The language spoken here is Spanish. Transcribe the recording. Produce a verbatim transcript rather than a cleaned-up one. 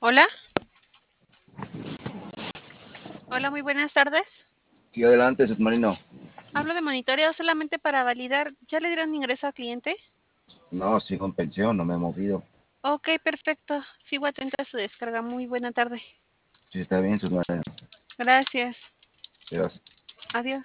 Hola. Hola, muy buenas tardes. Sí, adelante, submarino. Hablo de monitoreo solamente para validar. ¿Ya le dieron ingreso al cliente? No, sigo en pensión, no me he movido. Ok, perfecto. Sigo atenta a su descarga. Muy buena tarde. Sí, está bien, submarino. Gracias. Gracias. Adiós.